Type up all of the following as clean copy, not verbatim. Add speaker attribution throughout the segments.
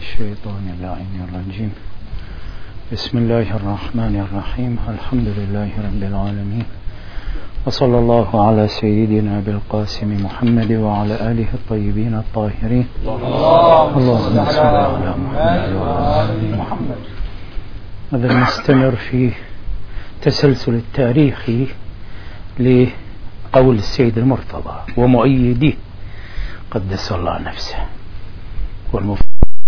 Speaker 1: الشيطان اللعين الرجيم. بسم الله الرحمن الرحيم. الحمد لله رب العالمين، وصلى الله على سيدنا بالقاسم محمد وعلى آله الطيبين الطاهرين. اللهم صل على محمد وعلى آل محمد. هذا نستمر في تسلسل التاريخي لقول السيد المرتضى ومؤيديه قدس الله نفسه. والمفروض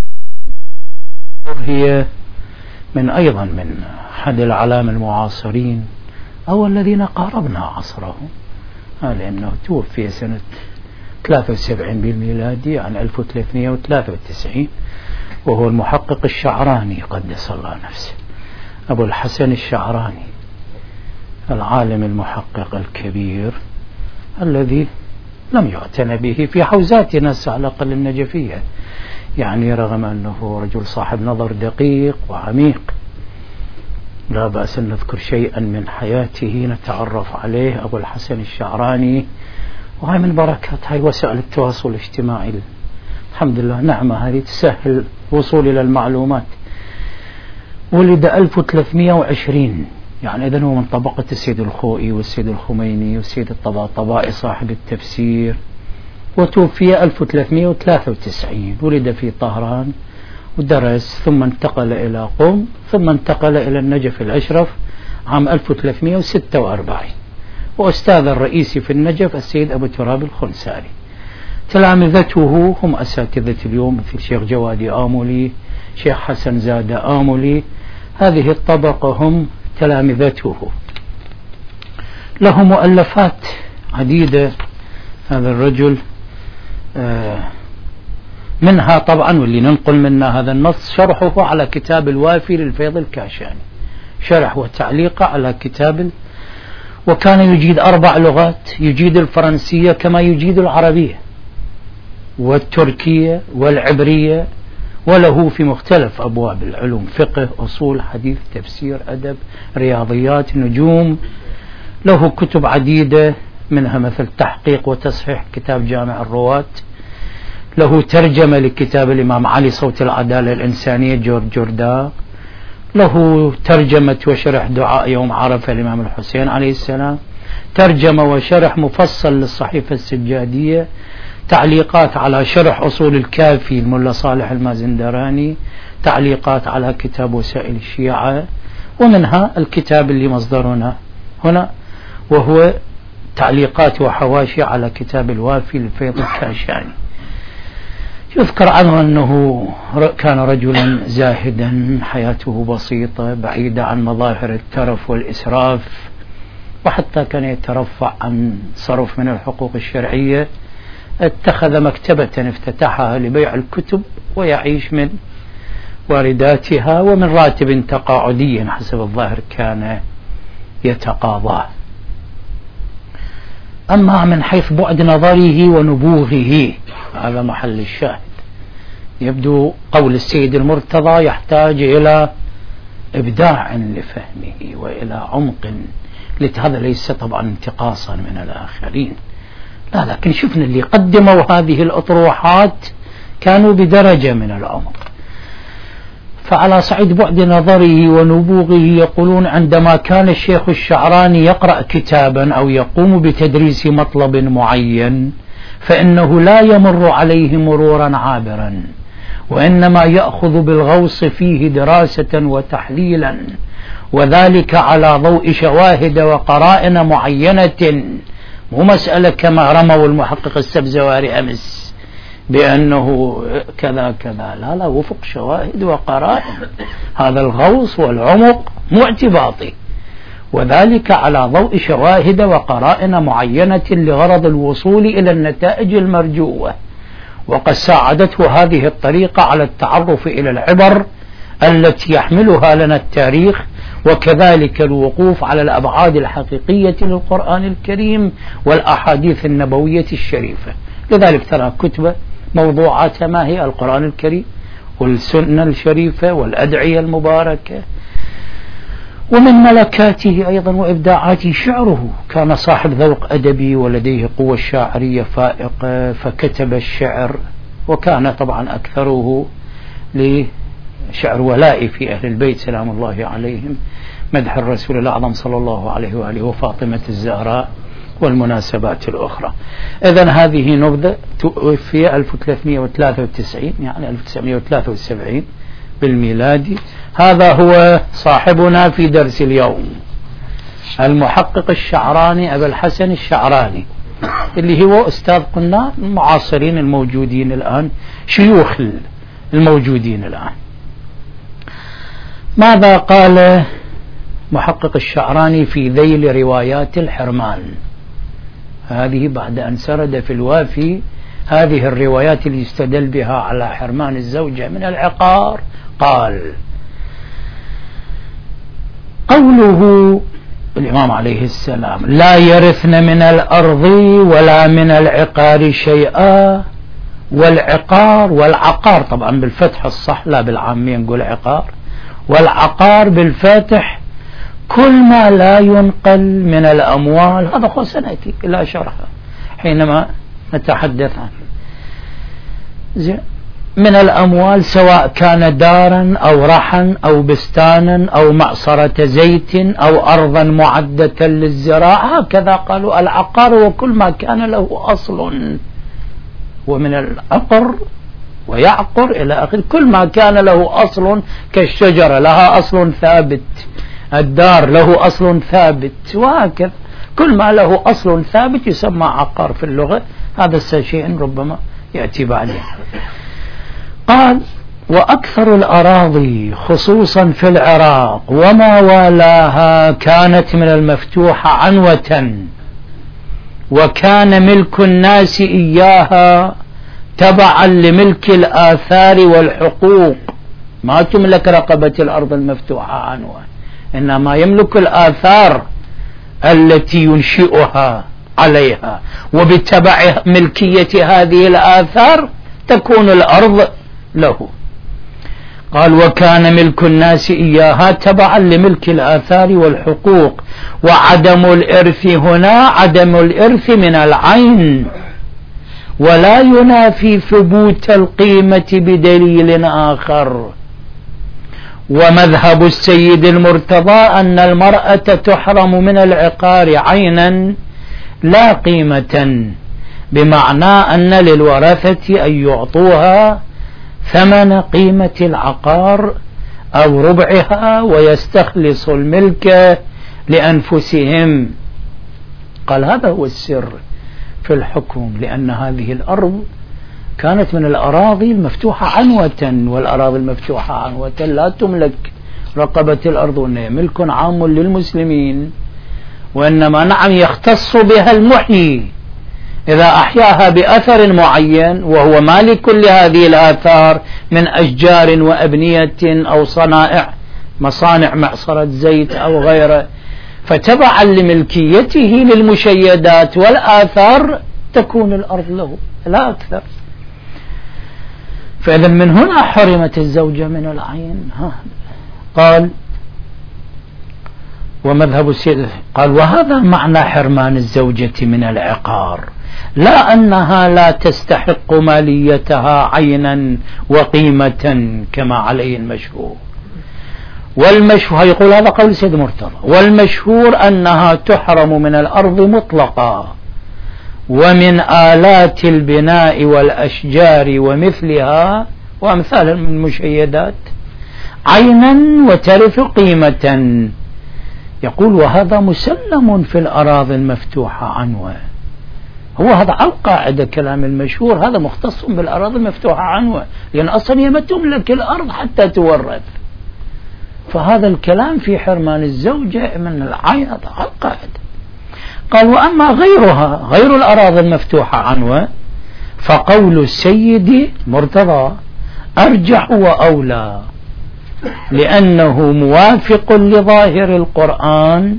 Speaker 1: هي أيضا من أحد العلام المعاصرين أو الذين قاربنا عصره، لأنه توفي سنة 73 بالميلادي عن 1393، وهو المحقق الشعراني قدس الله نفسه، أبو الحسن الشعراني، العالم المحقق الكبير الذي لم يعتنى به في حوزاتنا على الأقل النجفية، يعني رغم أنه رجل صاحب نظر دقيق وعميق لا بأس أن نذكر شيئا من حياته نتعرف عليه. أبو الحسن الشعراني، وهي من بركات هاي وسائل التواصل الاجتماعي، الحمد لله، نعمة هذه تسهل الوصول إلى المعلومات. ولد 1320، يعني إذن هو من طبقة السيد الخوئي والسيد الخميني والسيد الطباطبائي صاحب التفسير، وتوفي 1393. ولد في طهران ودرس، ثم انتقل إلى قم، ثم انتقل إلى النجف الأشرف عام 1346، وأستاذ الرئيسي في النجف السيد أبو تراب الخنساري. تلامذته هم أساتذة اليوم مثل شيخ جوادي آمولي، شيخ حسن زادة آمولي، هذه الطبقة هم تلامذته. له مؤلفات عديدة هذا الرجل، منها طبعا واللي ننقل منها هذا النص شرحه على كتاب الوافي للفيض الكاشاني، شرح وتعليق على كتاب. وكان يجيد 4 لغات، يجيد الفرنسية كما يجيد العربية والتركية والعبرية، وله في مختلف أبواب العلوم، فقه، أصول، حديث، تفسير، أدب، رياضيات، نجوم. له كتب عديدة، منها مثل تحقيق وتصحيح كتاب جامع الرواة. له ترجمة لكتاب الإمام علي صوت العدالة الإنسانية جورج جورداق. له ترجمة وشرح دعاء يوم عرفة الإمام الحسين عليه السلام. ترجمة وشرح مفصل للصحيفة السجادية. تعليقات على شرح أصول الكافي الملا صالح المازندراني. تعليقات على كتاب وسائل الشيعة، ومنها الكتاب اللي مصدرنا هنا، وهو تعليقات وحواشي على كتاب الوافي للفيض الكاشاني. يذكر عنه أنه كان رجلا زاهدا، حياته بسيطة بعيدة عن مظاهر الترف والإسراف، وحتى كان يترفع عن صرف من الحقوق الشرعية. اتخذ مكتبة افتتحها لبيع الكتب، ويعيش من وارداتها ومن راتب تقاعدي حسب الظاهر كان يتقاضاه. أما من حيث بعد نظره ونبوغه، هذا محل الشاهد. يبدو قول السيد المرتضى يحتاج إلى إبداع لفهمه وإلى عمق، هذا ليس طبعا انتقاصا من الآخرين، لا، لكن شفنا اللي قدموا هذه الأطروحات كانوا بدرجة من العمق. فعلى صعيد بعد نظره ونبوغه يقولون عندما كان الشيخ الشعراني يقرأ كتابا أو يقوم بتدريس مطلب معين، فإنه لا يمر عليه مرورا عابرا، وإنما يأخذ بالغوص فيه دراسة وتحليلا، وذلك على ضوء شواهد وقرائن معينة، مو مسألة كما رموا المحقق السبزواري أمس بأنه كذا كذا، لا لا، وفق شواهد وقرائن. هذا الغوص والعمق مو اعتباطي، وذلك على ضوء شواهد وقرائن معينة لغرض الوصول إلى النتائج المرجوة. وقد ساعدته هذه الطريقة على التعرف إلى العبر التي يحملها لنا التاريخ، وكذلك الوقوف على الأبعاد الحقيقية للقرآن الكريم والأحاديث النبوية الشريفة. لذلك ترى كتبة موضوعاتها ما هي؟ القرآن الكريم والسنة الشريفة والأدعية المباركة. ومن ملكاته أيضا وإبداعاته شعره، كان صاحب ذوق أدبي ولديه قوة شاعرية فائقة، فكتب الشعر، وكان طبعا أكثره لشعر ولائي في أهل البيت سلام الله عليهم، مدح الرسول الأعظم صلى الله عليه وآله وفاطمة الزهراء والمناسبات الأخرى. إذن هذه نبذة. توفي 1393 يعني 1973 بالميلادي. هذا هو صاحبنا في درس اليوم، المحقق الشعراني أبا الحسن الشعراني، اللي هو أستاذ قلنا المعاصرين الموجودين الآن، شيوخ الموجودين الآن. ماذا قال محقق الشعراني في ذيل روايات الحرمان؟ هذه بعد أن سرد في الوافي هذه الروايات اللي يستدل بها على حرمان الزوجة من العقار، قال: قوله الإمام عليه السلام: لا يرثن من الأرض ولا من العقار شيئا. والعقار والعقار طبعا بالفتح الصح لا بالعامية نقول عقار، والعقار بالفتح كل ما لا ينقل من الأموال. هذا خو سنأتي إلى شرحه حينما نتحدث عنه. من الأموال سواء كان دارا أو رحا أو بستانا أو معصرة زيت أو أرضا معدة للزراعة. هكذا قالوا العقار وكل ما كان له أصل، ومن العقر ويعقر إلى آخر، كل ما كان له أصل كالشجرة لها أصل ثابت، الدار له أصل ثابت، وهكذا كل ما له أصل ثابت يسمى عقار في اللغة. هذا الشيء ربما يأتي بعدين. قال: وأكثر الأراضي خصوصا في العراق وما والاها كانت من المفتوحة عنوة، وكان ملك الناس إياها تبعا لملك الآثار والحقوق. ما تملك رقبة الأرض المفتوحة عنوة، إنما يملك الآثار التي ينشئها عليها، وبتبع ملكية هذه الآثار تكون الأرض له. قال: وكان ملك الناس إياها تبعا لملك الآثار والحقوق. وعدم الإرث هنا عدم الإرث من العين، ولا ينافي ثبوت القيمة بدليل آخر. ومذهب السيد المرتضى أن المرأة تحرم من العقار عينا لا قيمة، بمعنى أن للورثة أن يعطوها ثمن قيمة العقار أو ربعها ويستخلص الملك لأنفسهم. قال: هذا هو السر في الحكم، لأن هذه الأرض كانت من الأراضي المفتوحة عنوة، والأراضي المفتوحة عنوة لا تملك رقبة الأرض، وإنها ملك عام للمسلمين، وإنما نعم يختص بها المحيي إذا أحياها بأثر معين، وهو مالك لهذه الآثار من أشجار وأبنية أو صنائع، مصانع معصرة زيت أو غيره، فتبعا لملكيته للمشيدات والآثار تكون الأرض له لا أكثر. فإذا من هنا حرمت الزوجة من العين. قال: ومذهب السيد قال: وهذا معنى حرمان الزوجة من العقار، لا أنها لا تستحق ماليتها عينا وقيمة كما عليه المشهور. والمشهور يقول هذا قول السيد مرتضى، والمشهور أنها تحرم من الأرض مطلقا ومن آلات البناء والأشجار ومثلها وأمثال المشيدات عينا وترث قيمة. يقول: وهذا مسلم في الأراضي المفتوحة عنوة. هو هذا على القاعدة كلام المشهور، هذا مختص بالأراضي المفتوحة عنوة، لأن أصلا هي ما تملك الأرض حتى تورث. فهذا الكلام في حرمان الزوجة من العين هذا على القاعدة. قال: وأما غيرها غير الأراضي المفتوحة عنوة فقول السيد مرتضى أرجح وأولى، لأنه موافق لظاهر القرآن،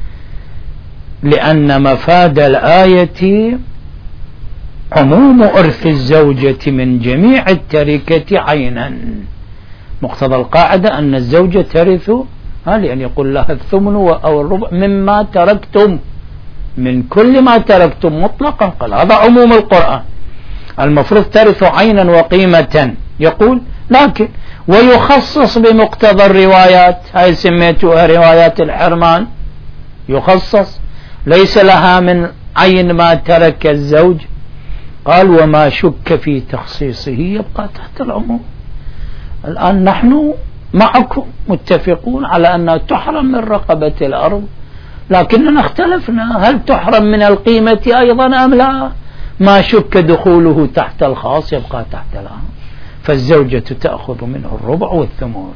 Speaker 1: لأن مفاد الآية عموم إرث الزوجة من جميع التركة عينا. مقتضى القاعدة أن الزوجة ترث، لأن يقول لها الثمن أو الربع مما تركتم، من كل ما تركتم مطلقا. قال هذا عموم القرآن، المفروض ترث عينا وقيمة. يقول لكن ويخصص بمقتضى الروايات، هاي سميتوها روايات الحرمان، يخصص ليس لها من عين ما ترك الزوج. قال وما شك في تخصيصه يبقى تحت العموم. الآن نحن معكم متفقون على أنها تحرم من رقبة الأرض، لكننا اختلفنا هل تحرم من القيمة أيضا أم لا. ما شك دخوله تحت الخاص يبقى تحت العام، فالزوجة تأخذ منه الربع والثمن.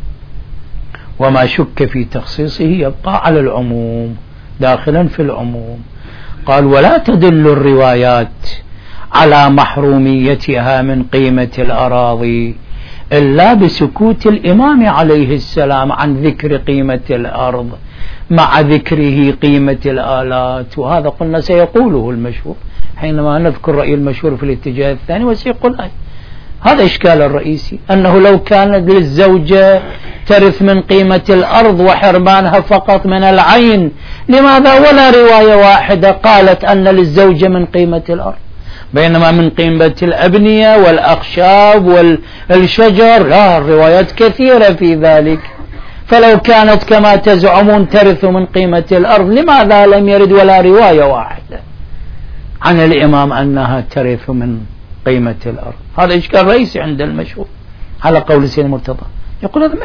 Speaker 1: وما شك في تخصيصه يبقى على العموم، داخلا في العموم. قال ولا تدل الروايات على محروميتها من قيمة الأراضي إلا بسكوت الإمام عليه السلام عن ذكر قيمة الأرض مع ذكره قيمة الآلات. وهذا قلنا سيقوله المشهور حينما نذكر رأي المشهور في الاتجاه الثاني، وسيقول هذا إشكال الرئيسي، أنه لو كانت للزوجة ترث من قيمة الأرض وحرمانها فقط من العين، لماذا ولا رواية واحدة قالت أن للزوجة من قيمة الأرض، بينما من قيمة الأبنية والأخشاب والشجر لا، الروايات كثيرة في ذلك. فلو كانت كما تزعمون ترث من قيمة الأرض، لماذا لم يرد ولا رواية واحدة عن الإمام أنها ترث من قيمة الأرض؟ هذا إشكال رئيسي عند المشهور على قول سيد مرتضى. يقول هذا ما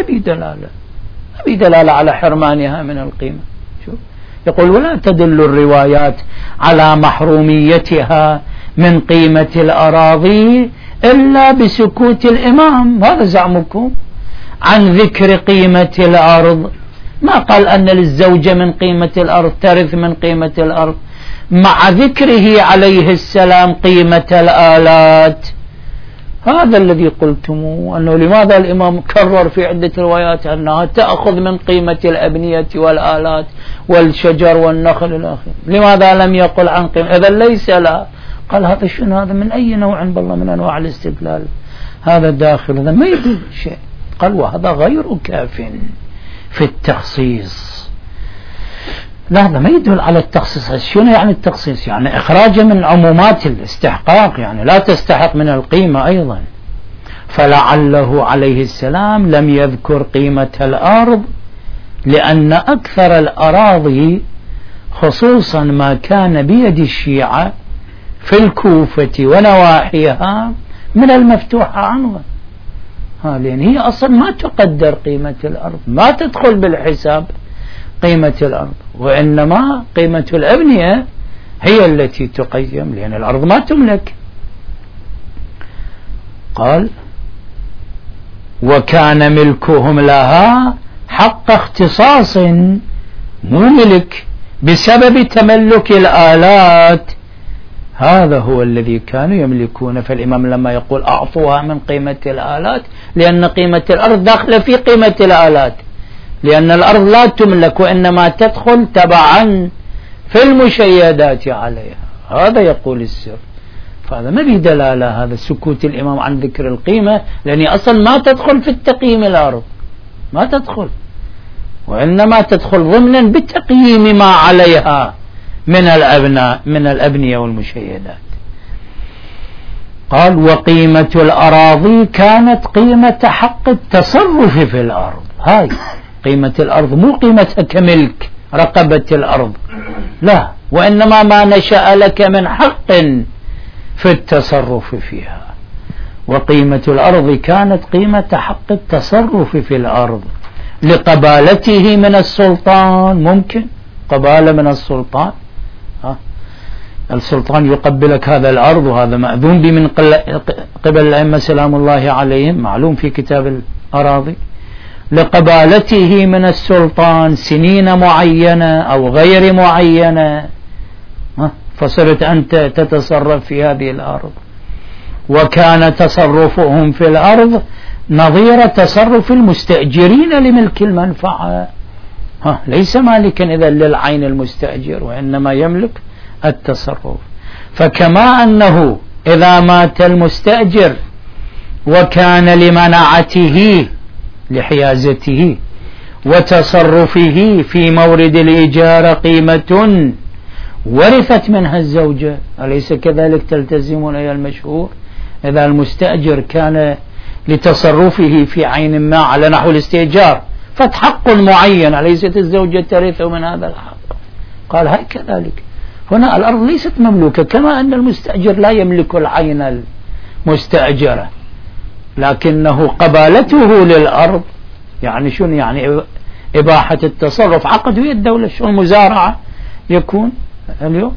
Speaker 1: بي دلالة على حرمانها من القيمة. شوف يقول ولا تدل الروايات على محروميتها من قيمة الأراضي إلا بسكوت الإمام، هذا زعمكم، عن ذكر قيمة الأرض. ما قال أن للزوجة من قيمة الأرض ترث من قيمة الأرض مع ذكره عليه السلام قيمة الآلات. هذا الذي قلتموه، أنه لماذا الإمام كرر في عدة روايات أنها تأخذ من قيمة الأبنية والآلات والشجر والنخل الآخر، لماذا لم يقل عن قيمة؟ إذا ليس لا. قال هذا شنو؟ هذا من أي نوع بالله من أنواع الاستدلال؟ هذا داخل، هذا ما يدل شيء. قال وهذا غير كاف في التخصيص. لا، هذا ما يدل على التخصيص. شنو يعني التخصيص؟ يعني إخراجه من عمومات الاستحقاق، يعني لا تستحق من القيمة أيضا. فلعله عليه السلام لم يذكر قيمة الأرض لأن أكثر الأراضي خصوصا ما كان بيد الشيعة في الكوفة ونواحيها من المفتوحة عنوة، لأن هي أصلا ما تقدر قيمة الأرض، ما تدخل بالحساب قيمة الأرض، وإنما قيمة الأبنية هي التي تقيم، لأن الأرض ما تملك. قال وكان ملكهم لها حق اختصاص، مو ملك بسبب تملك الآلات، هذا هو الذي كانوا يملكون. فالإمام لما يقول أعطوها من قيمة الآلات، لأن قيمة الأرض داخلة في قيمة الآلات، لأن الأرض لا تملك وإنما تدخل تبعا في المشيدات عليها. هذا يقول السر. فهذا ما به دلالة هذا سكوت الإمام عن ذكر القيمة، لأن أصلا ما تدخل في التقييم الأرض، ما تدخل، وإنما تدخل ضمنا بتقييم ما عليها من الأبنية والمشيدات. قال وقيمة الأراضي كانت قيمة حق التصرف في الأرض. هاي قيمة الأرض مو قيمتها كملك رقبة الأرض، لا، وإنما ما نشأ لك من حق في التصرف فيها. وقيمة الأرض كانت قيمة حق التصرف في الأرض لقبالته من السلطان. ممكن قبالة من السلطان، السلطان يقبلك هذا الأرض، وهذا مأذون به من قبل الأئمة سلام الله عليهم، معلوم في كتاب الأراضي. لقبالته من السلطان سنين معينة أو غير معينة، فصرت أنت تتصرف في هذه الأرض. وكان تصرفهم في الأرض نظير تصرف المستأجرين لملك المنفعة، ليس مالكا إذا للعين المستأجر، وإنما يملك التصرف. فكما أنه إذا مات المستأجر وكان لمنعته لحيازته وتصرفه في مورد الإيجار قيمة ورثت منها الزوجة، أليس كذلك تلتزمون أيها المشهور؟ إذا المستأجر كان لتصرفه في عين ما على نحو الاستئجار، فحق معين، أليست الزوجة ترث من هذا الحق؟ قال هاي كذلك هنا الأرض ليست مملوكة، كما أن المستأجر لا يملك العين المستأجرة، لكنه قبالته للأرض يعني شنو؟ يعني إباحة التصرف، عقد ويا الدولة، شو المزارعة يكون اليوم.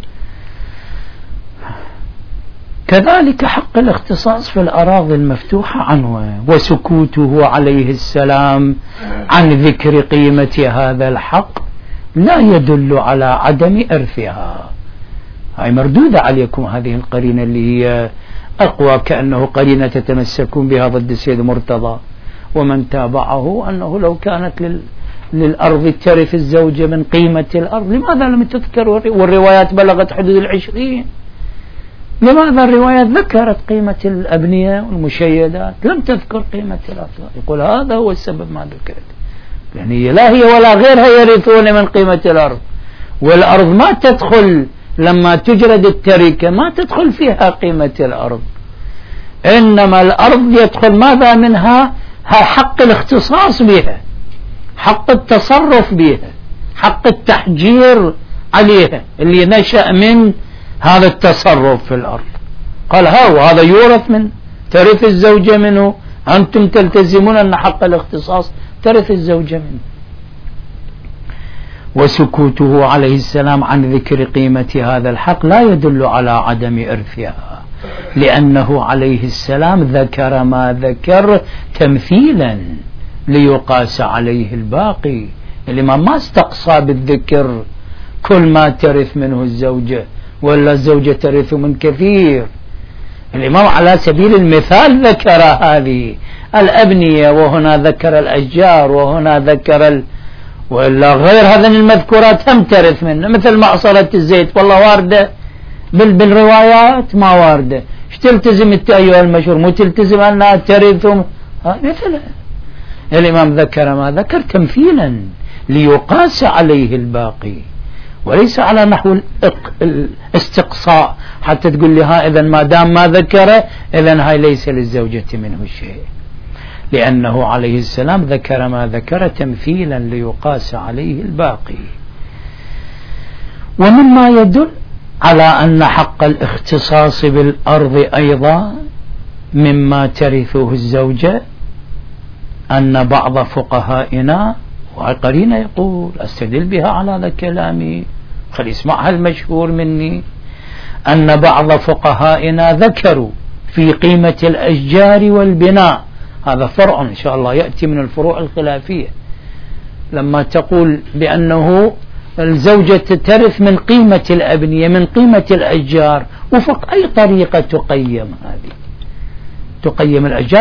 Speaker 1: كذلك حق الاختصاص في الأراضي المفتوحة عنه، وسكوته عليه السلام عن ذكر قيمة هذا الحق لا يدل على عدم إرثها. هاي مردودة عليكم هذه القرينة اللي هي أقوى، كأنه قرينة تتمسكون بها ضد السيد مرتضى ومن تابعه، أنه لو كانت للأرض ترث الزوجة من قيمة الأرض لماذا لم تذكر؟ والروايات بلغت حدود 20، لماذا الروايات ذكرت قيمة الأبنية والمشيدات لم تذكر قيمة الأرض؟ يقول هذا هو السبب ما ذكرت، يعني لا هي ولا غيرها يرثون من قيمة الأرض، والأرض ما تدخل لما تجرد التركة ما تدخل فيها قيمة الأرض، إنما الأرض يدخل ماذا منها؟ حق الاختصاص بها، حق التصرف بها، حق التحجير عليها اللي نشأ من هذا التصرف في الأرض. قال هذا يورث من ترث الزوجة منه، أنتم تلتزمون أن حق الاختصاص ترث الزوجة منه. وسكوته عليه السلام عن ذكر قيمة هذا الحق لا يدل على عدم إرثها، لأنه عليه السلام ذكر ما ذكر تمثيلا ليقاس عليه الباقي. الإمام ما استقصى بالذكر كل ما ترث منه الزوجة، ولا الزوجة ترث من كثير. الإمام على سبيل المثال ذكر هذه الأبنية، وهنا ذكر الأشجار، وهنا ذكر ولا غير هذين المذكورات هم ترث منه، مثل معصرة الزيت والله واردة بالروايات ما واردة. ايش تلتزم انت أيها المشهور؟ مو تلتزم أنها ترث مثلا. الإمام ذكر ما ذكر تمثيلا ليقاس عليه الباقي، وليس على نحو الاستقصاء حتى تقول لي إذا ما دام ما ذكره إذن هاي ليس للزوجة منه شيء، لأنه عليه السلام ذكر ما ذكر تمثيلا ليقاس عليه الباقي. ومما يدل على أن حق الاختصاص بالأرض أيضا مما ترثه الزوجة أن بعض فقهائنا، وقرينة يقول أستدل بها على هذا كلامي خلي اسمعها المشهور مني، أن بعض فقهائنا ذكروا في قيمة الأشجار والبناء، هذا فرع إن شاء الله يأتي من الفروع الخلافية، لما تقول بأنه الزوجة ترث من قيمة الأبنية من قيمة الأشجار، وفق أي طريقة تقيم هذه؟ تقيم الأشجار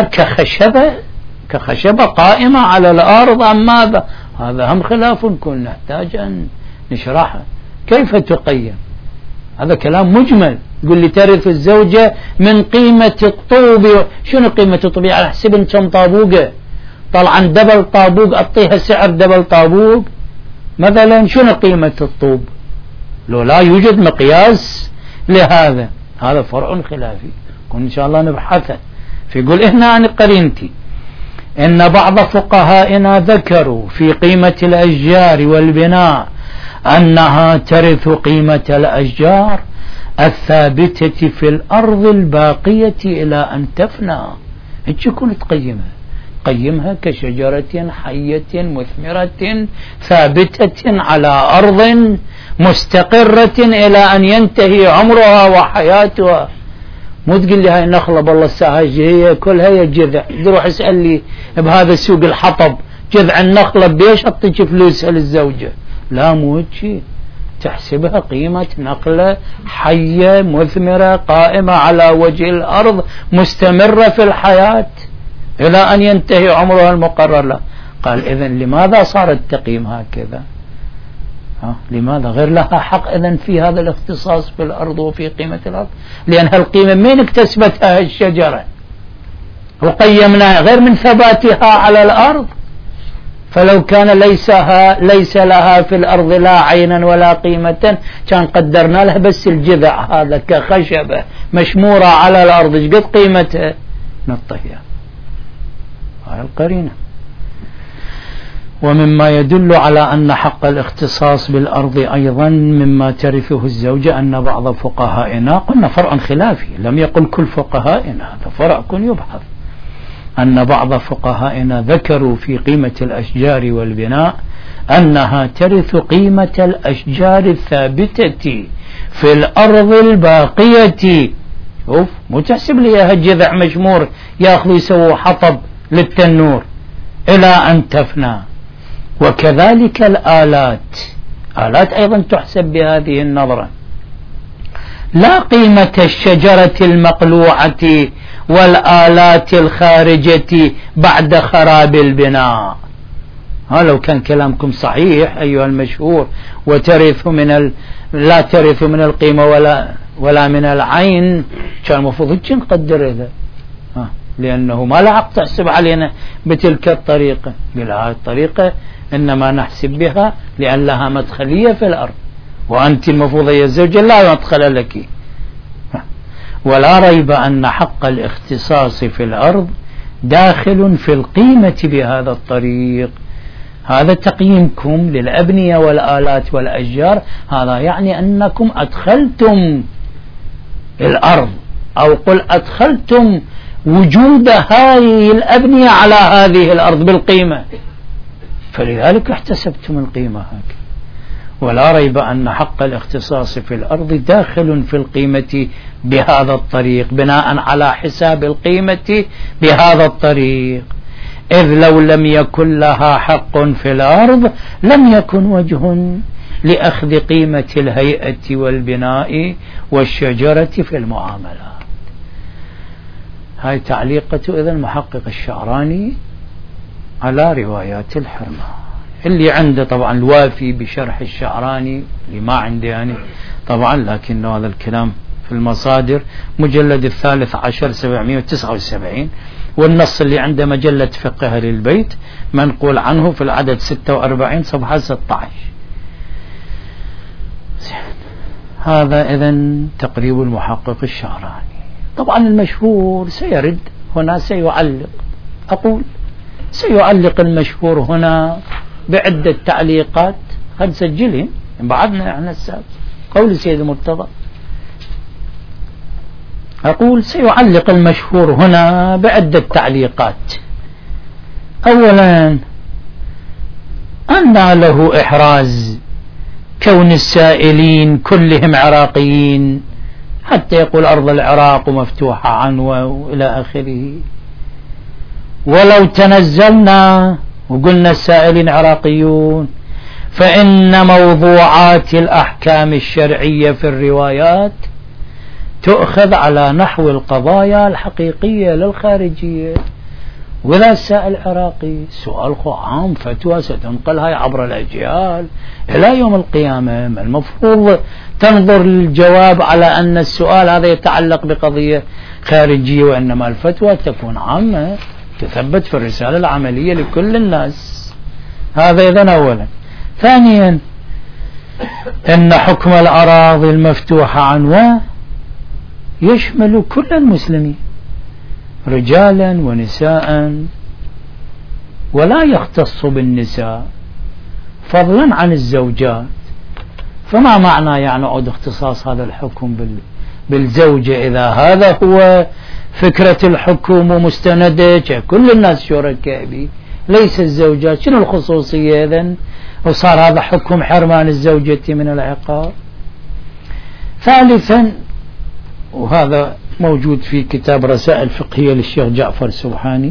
Speaker 1: كخشبة قائمة على الأرض أم ماذا؟ هذا هم خلاف كن نحتاج أن نشرحه، كيف تقيم؟ هذا كلام مجمل. يقول لي ترث الزوجة من قيمة الطوب، شنو قيمة الطوب؟ على حسب كم طابوقة، طبعا دبل طابوق أعطيها سعر دبل طابوق مثلا، شنو قيمة الطوب؟ لو لا يوجد مقياس لهذا، هذا فرع خلافي كن إن شاء الله نبحثه. فيقول إحنا عن قرينتي إن بعض فقهائنا ذكروا في قيمة الأشجار والبناء أنها ترث قيمة الأشجار الثابتة في الأرض الباقية إلى أن تفنى. هيك يكون قيمها كشجرة حية مثمرة ثابتة على أرض مستقرة إلى أن ينتهي عمرها وحياتها. مو تقول لي هاي النخلة بالله الساعة هي كلها هي جذع، تروح اسأل لي بهذا السوق الحطب جذع النخلة بيش أعطيك فلوسها للزوجة؟ لا مو هيك، تحسبها قيمة نخلة حية مثمرة قائمة على وجه الأرض مستمرة في الحياة إلى أن ينتهي عمرها المقرر له. قال إذن لماذا صار التقييم هكذا؟ لماذا غير لها حق إذن في هذا الاختصاص في الأرض وفي قيمة الأرض؟ لأن هالقيمة من اكتسبتها الشجرة وقيمناها غير من ثباتها على الأرض. فلو كان ليس لها في الأرض لا عينا ولا قيمة كان قدرنا لها بس الجذع هذا كخشبة مشمورة على الأرض، قد قيمتها نطيها. هاي القرينة. ومما يدل على أن حق الاختصاص بالأرض أيضا مما ترثه الزوجة أن بعض فقهائنا، قلنا فرع خلافي لم يقل كل فقهائنا، هذا فرع كن يبحث، أن بعض فقهائنا ذكروا في قيمة الأشجار والبناء أنها ترث قيمة الأشجار الثابتة في الأرض الباقية. شوف مو تحسب لي يا جذع مشمور ياخذوا يسووا حطب للتنور إلى أن تفنى. وكذلك الآلات أيضا تحسب بهذه النظرة، لا قيمة الشجرة المقلوعة والآلات الخارجة بعد خراب البناء. لو كان كلامكم صحيح أيها المشهور وترث لا ترث من القيمة ولا من العين، كان المفروض نقدر هذا، لأنه ما لحق تحسب علينا بتلك الطريقة. بهذه الطريقة إنما نحسب بها لأن لها مدخلية في الأرض، وأنت المفروض يا زوجة لا مدخل لك. ولا ريب أن حق الاختصاص في الأرض داخل في القيمة بهذا الطريق. هذا تقييمكم للأبنية والآلات والأشجار، هذا يعني أنكم أدخلتم الأرض، أو قل أدخلتم وجود هذه الأبنية على هذه الأرض بالقيمة، فلذلك احتسبتم القيمة هكذا. ولا ريب أن حق الاختصاص في الأرض داخل في القيمة بهذا الطريق، بناء على حساب القيمة بهذا الطريق، إذ لو لم يكن لها حق في الأرض لم يكن وجه لأخذ قيمة الهيئة والبناء والشجرة في المعاملات. هاي تعليقة إذا المحقق الشعراني على روايات الحرمان. اللي عنده طبعا الوافي بشرح الشعراني، اللي ما عندي يعني طبعا، لكن هذا الكلام في المصادر، مجلد 13 779، والنص اللي عنده مجلة فقه للبيت منقول عنه في العدد 46 صفحة 16. هذا إذن تقريب المحقق الشعراني. طبعا المشهور سيرد هنا، سيعلق، أقول سيعلق المشهور هنا بعدة تعليقات، قد سجلهم بعدنا عن السابق، قول سيد مرتضى. أقول سيعلق المشهور هنا بعدة تعليقات. أولا أن له إحراز كون السائلين كلهم عراقيين، حتى يقول أرض العراق مفتوحة عنوة وإلى آخره. ولو تنزلنا وقلنا السائلين عراقيون، فإن موضوعات الأحكام الشرعية في الروايات تؤخذ على نحو القضايا الحقيقية للخارجية. وإذا السائل عراقي سؤال عام، فتوى ستنقل هاي عبر الأجيال إلى يوم القيامة، المفروض تنظر للجواب على أن السؤال هذا يتعلق بقضية خارجية، وإنما الفتوى تكون عامة تثبت في الرسالة العملية لكل الناس. هذا إذن أولا. ثانيا إن حكم الأراضي المفتوحة عنوة يشمل كل المسلمين رجالا ونساء، ولا يختص بالنساء فضلا عن الزوجات. فما معنى يعني عود اختصاص هذا الحكم بالزوجة إذا هذا هو فكرة الحكم ومستندة كل الناس شركاء به، ليس الزوجات؟ شنو الخصوصية إذن؟ وصار هذا حكم حرمان الزوجة من العقاب. ثالثا، وهذا موجود في كتاب رسائل فقهية للشيخ جعفر السبحاني،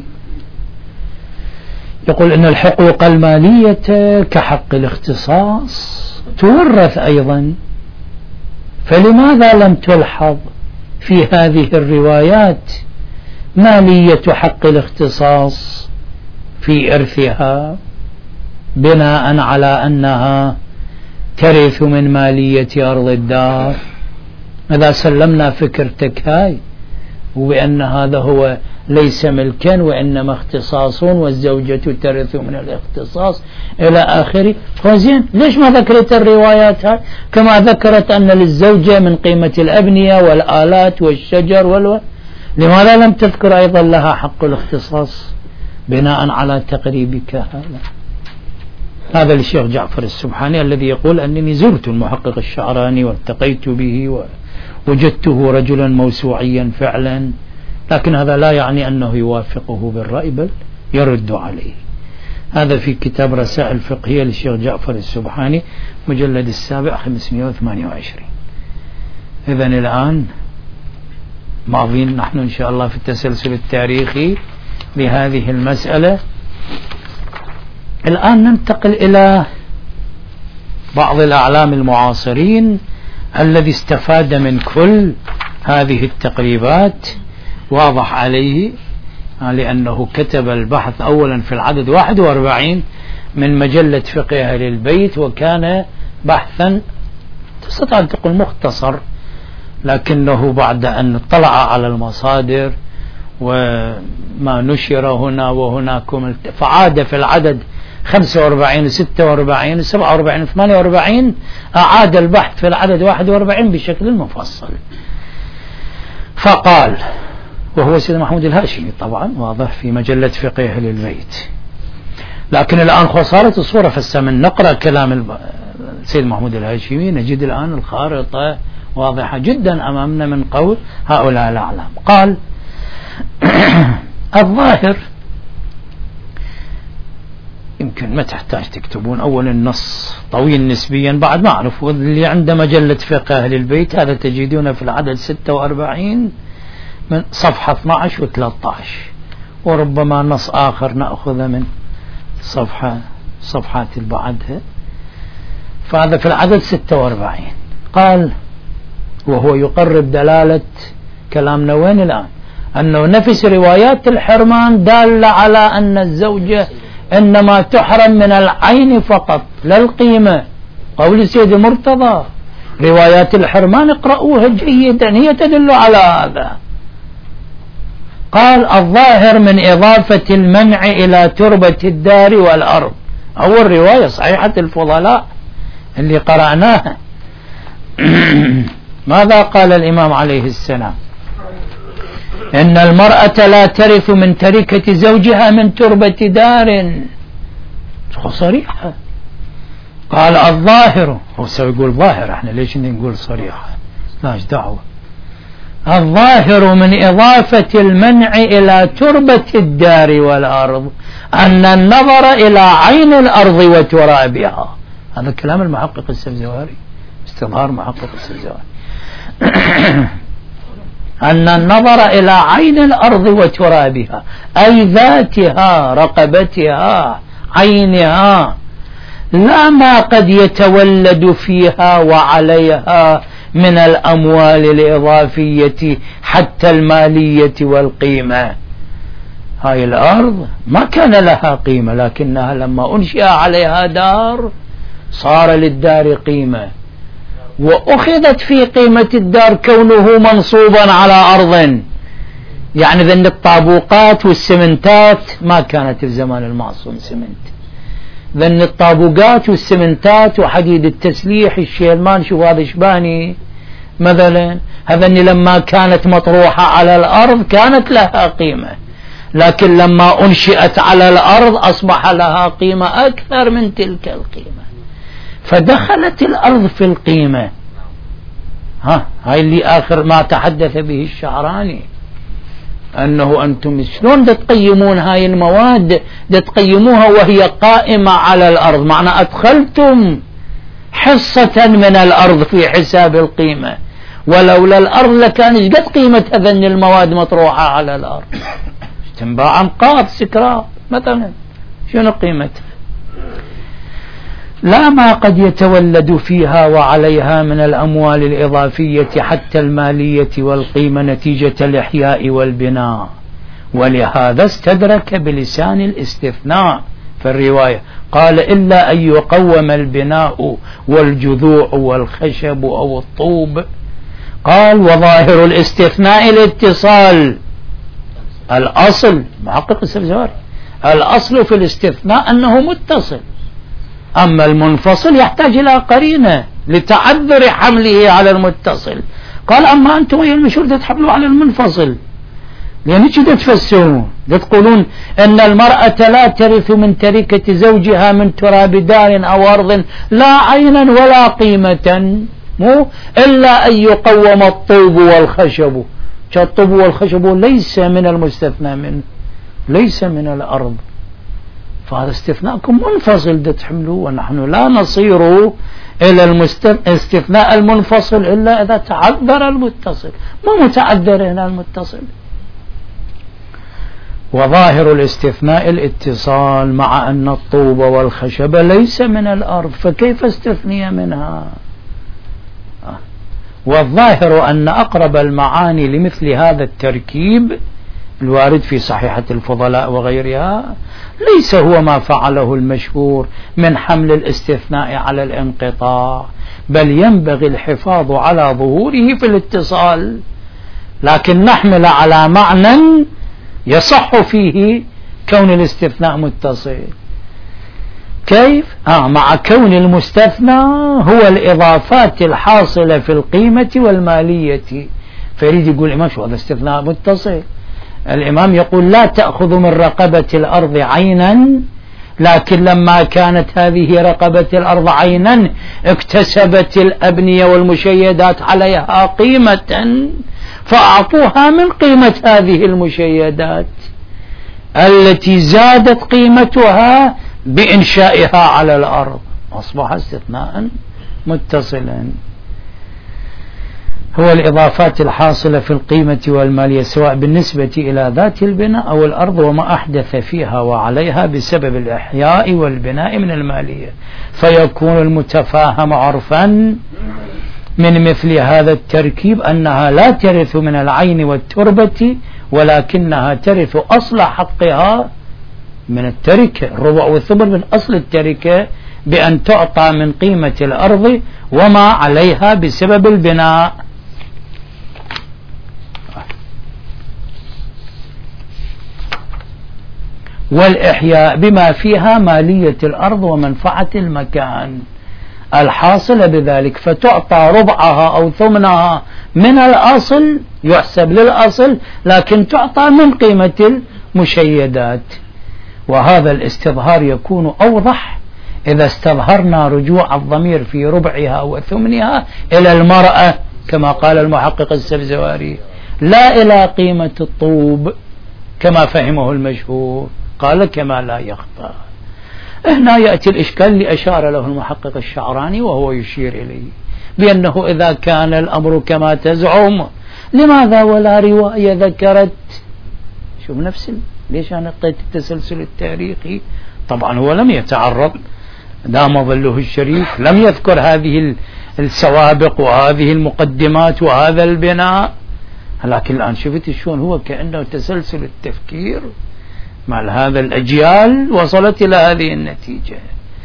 Speaker 1: يقول إن الحقوق المالية كحق الاختصاص تورث أيضا، فلماذا لم تلحظ في هذه الروايات مالية حق الاختصاص في إرثها، بناء على أنها ترث من مالية أرض الدار؟ إذا سلمنا فكرتك هاي وبأن هذا هو ليس ملكا وإنما اختصاص، والزوجة ترث من الاختصاص إلى آخره، فزين ليش ما ذكرت الروايات هاي كما ذكرت أن للزوجة من قيمة الأبنية والآلات والشجر لماذا لم تذكر أيضا لها حق الاختصاص بناء على تقريبك هذا للشيخ جعفر السبحاني الذي يقول أنني زرت المحقق الشعراني والتقيت به ووجدته رجلا موسوعيا فعلا، لكن هذا لا يعني أنه يوافقه بالرأي بل يرد عليه. هذا في كتاب رسائل فقهية للشيخ جعفر السبحاني مجلد 7 528. إذن الآن ماضين نحن إن شاء الله في التسلسل التاريخي لهذه المسألة. الآن ننتقل إلى بعض الأعلام المعاصرين الذي استفاد من كل هذه التقريبات. واضح عليه لأنه كتب البحث أولا في العدد 41 من مجلة فقه أهل البيت، وكان بحثا تستطيع أن تقول مختصر، لكنه بعد أن اطلع على المصادر وما نشر هنا وهناك فعاد في العدد 45 و46 و47 و48 أعاد البحث في العدد 41 بشكل مفصل. فقال، وهو سيد محمود الهاشمي طبعا واضح في مجلة فقه أهل البيت، لكن الآن خسارة الصورة فالسمن نقرأ كلام سيد محمود الهاشمي نجد الآن الخارطة واضحة جدا أمامنا من قول هؤلاء الأعلام. قال الظاهر، يمكن ما تحتاج تكتبون أول النص طويل نسبيا بعد ما أعرف، اللي عنده مجلة فقه أهل البيت هذا تجدونه في العدد 46 من صفحة 12 و13، وربما نص آخر نأخذ من صفحات اللي بعدها، فهذا في العدد 46. قال وهو يقرب دلالة كلامنا وين الآن، أنه نفس روايات الحرمان دالة على أن الزوجة إنما تحرم من العين فقط لا القيمة. قول السيد المرتضى روايات الحرمان اقرأوها جيدا هي تدل على هذا. قال الظاهر من إضافة المنع إلى تربة الدار والأرض، أول رواية صحيحة الفضلاء اللي قرأناها. ماذا قال الإمام عليه السلام؟ إن المرأة لا ترث من تركة زوجها من تربة دار، صريحة. قال الظاهر، هو سيقول ظاهر، احنا ليش نقول صريحة؟ لاش دعوة. الظاهر من إضافة المنع إلى تربة الدار والأرض أن النظر إلى عين الأرض وترابها. هذا كلام المحقق السبزواري، استظهار محقق السبزواري. أن النظر إلى عين الأرض وترابها أي ذاتها رقبتها عينها، لا ما قد يتولد فيها وعليها من الأموال الإضافية حتى المالية والقيمة. هاي الأرض ما كان لها قيمة، لكنها لما أنشئ عليها دار صار للدار قيمة، وأخذت في قيمة الدار كونه منصوبا على أرض. يعني ذن الطابوقات والسمنتات ما كانت في زمان المعصوم سمنت، ذن الطابوقات والسمنتات وحديد التسليح الشيلمان، شوف هذا شباني مثلا، هذني لما كانت مطروحة على الأرض كانت لها قيمة، لكن لما أنشئت على الأرض أصبح لها قيمة أكثر من تلك القيمة، فدخلت الأرض في القيمة. هاي اللي آخر ما تحدث به الشعراني، أنه أنتم شلون تقيمون هاي المواد، تقيموها وهي قائمة على الأرض، معنى أدخلتم حصة من الأرض في حساب القيمة، ولولا الأرض لكان قد قيمة هذين المواد مطروحة على الأرض، تنباع أنقاض سكراب مثلا، شنو قيمتها؟ لا ما قد يتولد فيها وعليها من الأموال الإضافية حتى المالية والقيمة نتيجة الإحياء والبناء. ولهذا استدرك بلسان الاستثناء في الرواية، قال إلا أن يقوم البناء والجذوع والخشب أو الطوب. قال وظاهر الاستثناء الاتصال، الأصل محقق السبزواري الأصل في الاستثناء أنه متصل، أما المنفصل يحتاج إلى قرينة لتعذر حمله على المتصل. قال أما أنتم أيها المشهور تحملوا على المنفصل، لأن كده تفسرون تقولون أن المرأة لا ترث من تركة زوجها من تراب دار أو أرض لا عينا ولا قيمة مو إلا أن يقوم الطوب والخشب. الطوب والخشب ليس من المستثنى منه، ليس من الأرض، فهذا استثناءكم منفصل تحملوه، ونحن لا نصير إلى الاستثناء المنفصل إلا إذا تعذر المتصل، ما متعذر هنا المتصل. وظاهر الاستثناء الاتصال، مع أن الطوب والخشب ليس من الأرض فكيف استثني منها؟ والظاهر أن أقرب المعاني لمثل هذا التركيب الوارد في صحيحة الفضلاء وغيرها ليس هو ما فعله المشهور من حمل الاستثناء على الانقطاع، بل ينبغي الحفاظ على ظهوره في الاتصال، لكن نحمل على معنى يصح فيه كون الاستثناء متصل. كيف؟ مع كون المستثنى هو الإضافات الحاصلة في القيمة والمالية. فيريد يقول الإمام شو هذا استثناء متصل؟ الإمام يقول لا تأخذ من رقبة الأرض عينا، لكن لما كانت هذه رقبة الأرض عينا اكتسبت الأبنية والمشيدات عليها قيمة فأعطوها من قيمة هذه المشيدات التي زادت قيمتها بإنشائها على الأرض، أصبح استثناء متصلا. هو الإضافات الحاصلة في القيمة والمالية سواء بالنسبة إلى ذات البناء أو الأرض وما أحدث فيها وعليها بسبب الإحياء والبناء من المالية، فيكون المتفاهم عرفا من مثل هذا التركيب أنها لا ترث من العين والتربة، ولكنها ترث أصل حقها من التركة، الربع والثمن من أصل التركة، بأن تعطى من قيمة الأرض وما عليها بسبب البناء. والإحياء بما فيها مالية الأرض ومنفعة المكان الحاصلة بذلك، فتعطى ربعها أو ثمنها من الأصل، يحسب للأصل، لكن تعطى من قيمة المشيدات. وهذا الاستظهار يكون أوضح إذا استظهرنا رجوع الضمير في ربعها وثمنها إلى المرأة كما قال المحقق السبزواري، لا إلى قيمة الطوب كما فهمه المشهور، قال كما لا يخفى. هنا يأتي الإشكال اللي أشار له المحقق الشعراني وهو يشير إليه، بأنه إذا كان الأمر كما تزعم لماذا ولا رواية ذكرت شوف نفس ليش أنا قلت التسلسل التاريخي؟ طبعا هو لم يتعرض دام ظله الشريف، لم يذكر هذه السوابق وهذه المقدمات وهذا البناء، لكن الآن شفت شلون هو كأنه تسلسل التفكير مع هذا الأجيال وصلت إلى هذه النتيجة.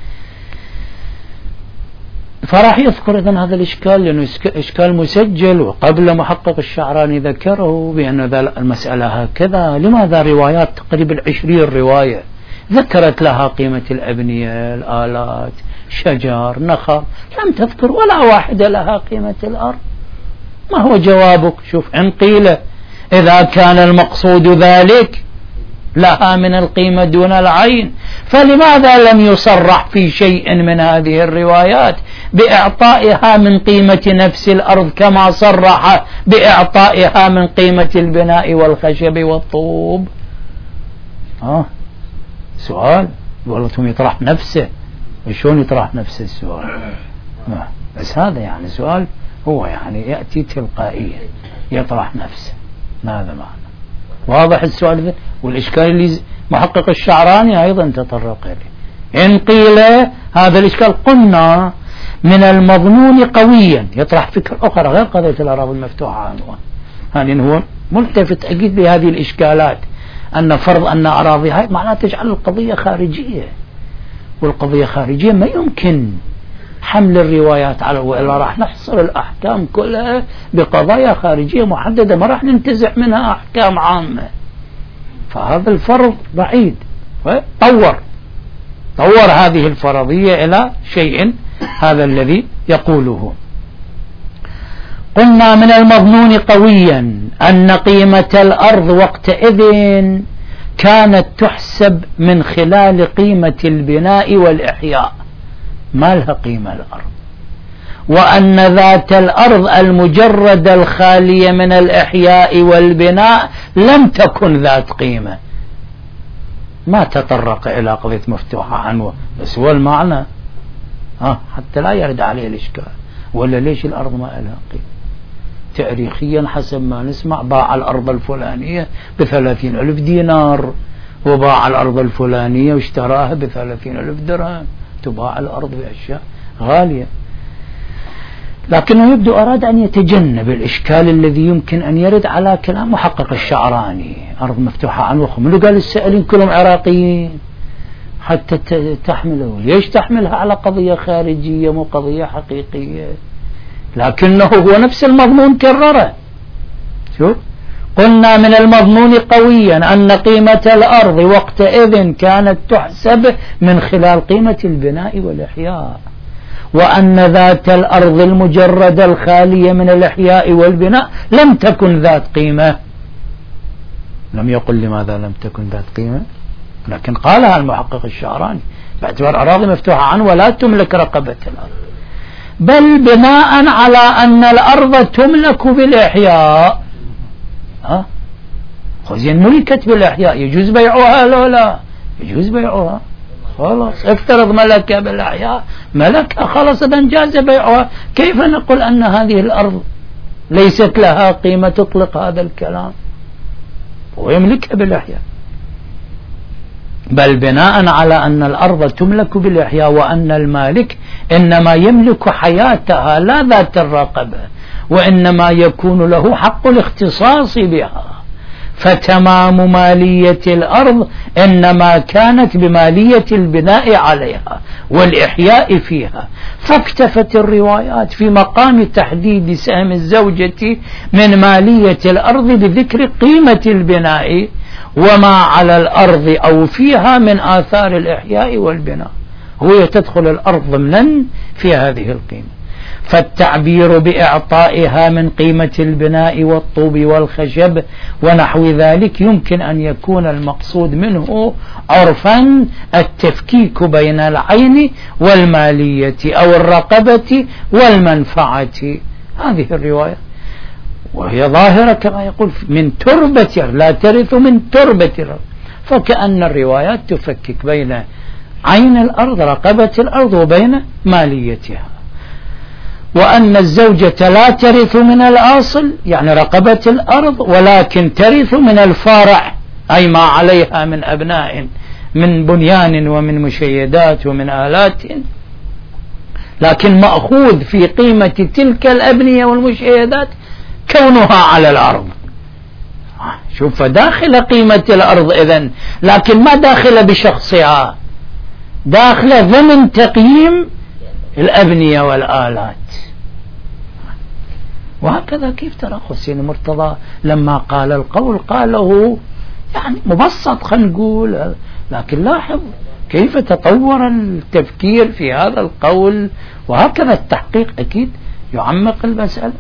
Speaker 1: فراح يذكر إذن هذا الإشكال لأنه إشكال مسجل، وقبل محقق الشعراني ذكره بأن المسألة هكذا. لماذا روايات تقريبا 20 رواية ذكرت لها قيمة الأبنية، الآلات، شجر، نخل، لم تذكر ولا واحدة لها قيمة الأرض؟ ما هو جوابك؟ شوف، إن قيل إذا كان المقصود ذلك لها من القيمة دون العين، فلماذا لم يصرح في شيء من هذه الروايات بإعطائها من قيمة نفس الأرض كما صرح بإعطائها من قيمة البناء والخشب والطوب؟ سؤال والله ثم يطرح نفسه. شلون يطرح نفسه السؤال؟ بس هذا يعني سؤال هو يعني يأتي تلقائيا يطرح نفسه، هذا معنى واضح السؤال ذا. والإشكال اللي محقق الشعراني أيضا تطرق إليه، إن قيل هذا الإشكال قلنا من المظنون قويا يطرح فكر أخرى غير قضية الأراضي المفتوحة عنوان، يعني هو ملتفت أكيد بهذه الإشكالات، أن فرض أن أراضيها معناه تجعل القضية خارجية، والقضية خارجية ما يمكن حمل الروايات على، وإلا راح نحصر الأحكام كلها بقضايا خارجية محددة ما راح ننتزع منها أحكام عامة، فهذا الفرض بعيد. طور هذه الفرضية إلى شيء هذا الذي يقوله. قلنا من المظنون قويا أن قيمة الأرض وقتئذ كانت تحسب من خلال قيمة البناء والإحياء، ما لها قيمة الأرض، وأن ذات الأرض المجرد الخالية من الإحياء والبناء لم تكن ذات قيمة. ما تطرق إلى قضية مفتوحة عنوة، بس هو المعنى حتى لا يرد عليه الإشكال. ولا ليش الأرض ما لها قيمة؟ تاريخيا حسب ما نسمع باع الأرض الفلانية ب30,000 دينار، وباع الأرض الفلانية واشتراها ب30,000 درهم. تباع الأرض بأشياء غالية. لكنه يبدو أراد أن يتجنب الإشكال الذي يمكن أن يرد على كلام محقق الشعراني. أرض مفتوحة عن وخم، اللي قال السائلين كلهم عراقيين حتى تحمله. ليش تحملها على قضية خارجية مو قضية حقيقية؟ لكنه هو نفس المضمون كرره. شوف، قلنا من المضمون قويا أن قيمة الأرض وقتئذ كانت تحسب من خلال قيمة البناء والإحياء، وأن ذات الأرض المجردة الخالية من الإحياء والبناء لم تكن ذات قيمة. لم يقل لماذا لم تكن ذات قيمة، لكن قالها المحقق الشعراني باعتبار أراضي مفتوحة عنه ولا تملك رقبة الأرض، بل بناء على أن الأرض تملك بالإحياء. خزين ملكت بالإحياء، يجوز بيعها لو لا يجوز بيعها، خلاص افترض ملكها بالإحياء، ملكها خلاص إذا جاز بيعها. كيف نقول أن هذه الأرض ليست لها قيمة؟ تطلق هذا الكلام ويملكها بالإحياء. بل بناء على أن الأرض تملك بالإحياء، وأن المالك إنما يملك حياتها لا ذات الرقبة، وإنما يكون له حق الاختصاص بها. فتمام مالية الأرض إنما كانت بمالية البناء عليها والإحياء فيها. فاكتفت الروايات في مقام تحديد سهم الزوجة من مالية الأرض بذكر قيمة البناء وما على الأرض أو فيها من آثار الإحياء والبناء. هو تدخل الأرض ضمنا في هذه القيمة. فالتعبير بإعطائها من قيمة البناء والطوب والخشب ونحو ذلك يمكن أن يكون المقصود منه عرفا التفكيك بين العين والمالية أو الرقبة والمنفعة. هذه الرواية وهي ظاهرة كما يقول من تربة، لا ترث من تربة، فكأن الروايات تفكك بين عين الأرض رقبة الأرض وبين ماليتها. وأن الزوجة لا ترث من الأصل يعني رقبة الأرض، ولكن ترث من الفارع أي ما عليها من أبناء من بنيان ومن مشيدات ومن آلات، لكن مأخوذ في قيمة تلك الأبنية والمشيدات كونها على الأرض. شوف، داخل قيمة الأرض إذن، لكن ما داخل بشخصها، داخل ضمن تقييم الأبنية والآلات. وهكذا كيف ترى حسين مرتضى لما قال القول قاله يعني مبسط خلينا نقول، لكن لاحظ كيف تطور التفكير في هذا القول، وهكذا التحقيق أكيد يعمق المسألة.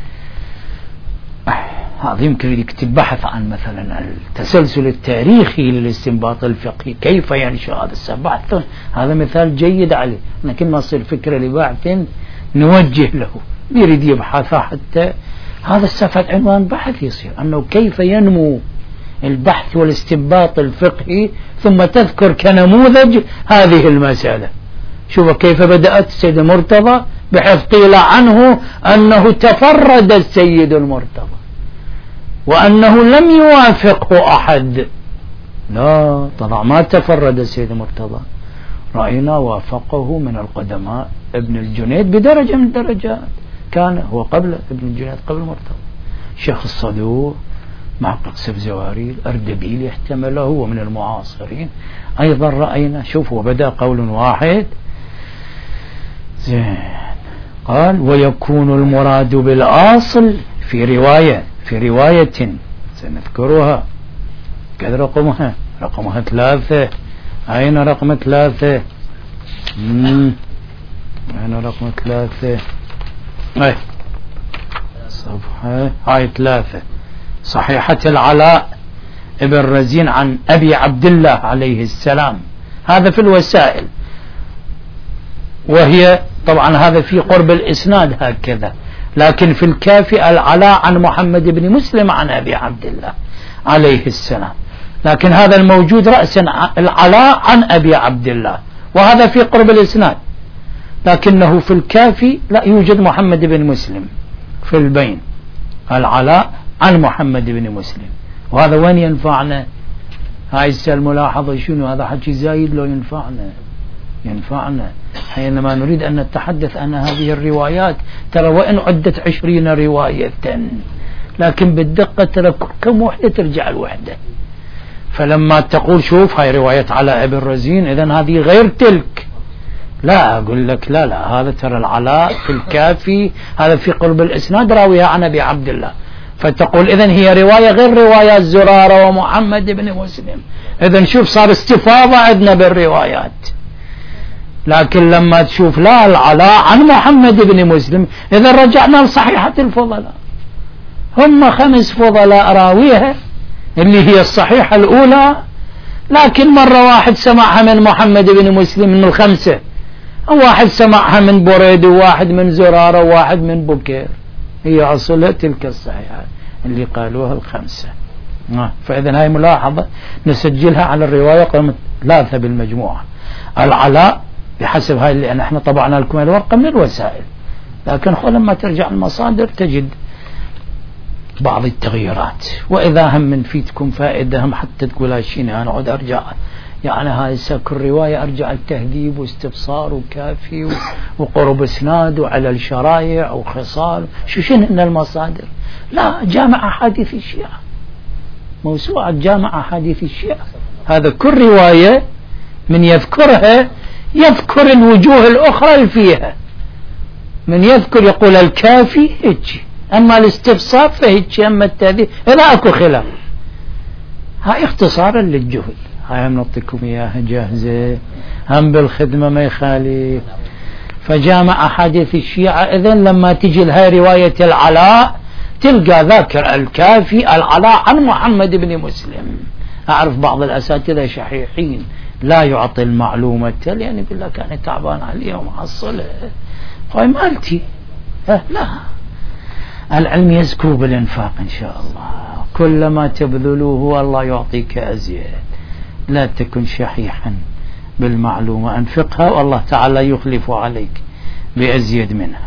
Speaker 1: هذا يمكن يكتب بحث عن مثلا التسلسل التاريخي للاستنباط الفقهي، كيف ينشأ هذا البحث. هذا مثال جيد عليه، لكن ما يصير فكرة لبحث نوجه له يريد يبحث، حتى هذا استفاد عنوان بحث يصير أنه كيف ينمو البحث والاستنباط الفقهي، ثم تذكر كنموذج هذه المسألة. شوف كيف بدأت السيد المرتضى، بحيث قيل عنه أنه تفرد السيد المرتضى وأنه لم يوافقه أحد. لا طبعا ما تفرد السيد المرتضى، رأينا وافقه من القدماء. ابن الجنيد بدرجة من الدرجات كان هو قبل ابن الجنيد، قبل المرتضى. شيخ الصدوق، محقق سبزواري، الأردبيل يحتمله، هو من المعاصرين أيضا رأينا. شوف، وبدأ قول واحد زين. قال ويكون المراد بالأصل في رواية سنذكرها، كذا رقمها 3. أين رقم 3؟ أين رقم 3؟ صفحة هاي 3 صحيحة العلاء ابن رزين عن أبي عبد الله عليه السلام، هذا في الوسائل، وهي طبعا هذا في قرب الإسناد هكذا، لكن في الكافي العلاء عن محمد بن مسلم عن أبي عبد الله عليه السلام، لكن هذا الموجود رأسا العلاء عن أبي عبد الله، وهذا في قرب الإسناد، لكنه في الكافي لا يوجد محمد بن مسلم في البين، العلاء عن محمد بن مسلم، وهذا وين ينفعنا؟ هاي الملاحظة شنو؟ هذا حكي زايد لو ينفعنا حينما نريد أن نتحدث عن هذه الروايات. ترى وإن عدت 20 رواية، لكن بالدقة ترى كم وحدة ترجع الوحدة. فلما تقول شوف هاي رواية علاء بن رزين إذن هذه غير تلك، لا أقول لك لا هذا ترى العلاء في الكافي هذا في قلب الإسناد راويها عن أبي عبد الله، فتقول إذن هي رواية غير روايات زرارة ومحمد بن مسلم. إذن شوف صار استفاضة عندنا بالروايات. لكن لما تشوف لا العلاء عن محمد بن مسلم، إذا رجعنا لصحيحة الفضلاء، هم 5 فضلاء راويها اللي هي الصحيحة الأولى، لكن مرة واحد سمعها من محمد بن مسلم من ال5، واحد سمعها من بريد، وواحد من زرارة، وواحد من بكير، هي أصلها تلك الصحيحة اللي قالوها ال5. فإذا هاي ملاحظة نسجلها على الرواية قائمة 3 بالمجموعة. العلاء بحسب هاي اللي احنا طبعنا لكم الورقة من الوسائل، لكن لما ترجع المصادر تجد بعض التغييرات. وإذا هم نفيدكم فائدة هم حتى تقول هالشيء أنا أقعد أرجع، يعني هاي كل رواية أرجع التهذيب واستبصار وكافي وقرب إسناد وعلى الشرايع وخصال شنو إن المصادر. لا، جامع أحاديث الشيعة، موسوعة جامع أحاديث الشيعة، هذا كل رواية من يذكرها يذكر الوجوه الأخرى اللي فيها، من يذكر يقول الكافي هيك، أما الاستبصار فهيك، أما التهذيب إذا أكو خلاف. هاي اختصارا للجهد، هاي هم نعطيكم إياها جاهزة، هم بالخدمة ما يخالف. فجامع أحاديث الشيعة إذن لما تجي لهاي رواية العلاء تلقى ذاكر الكافي العلاء عن محمد بن مسلم. أعرف بعض الأساتذة شحيحين لا يعطي المعلومة، لأن يقول لك أنا تعبان عليها ومحصلة هاي مالتي. لا، العلم يزكو بالإنفاق إن شاء الله، كلما تبذلوه الله يعطيك أزيد. لا تكن شحيحا بالمعلومة، أنفقها والله تعالى يخلف عليك بأزيد منها.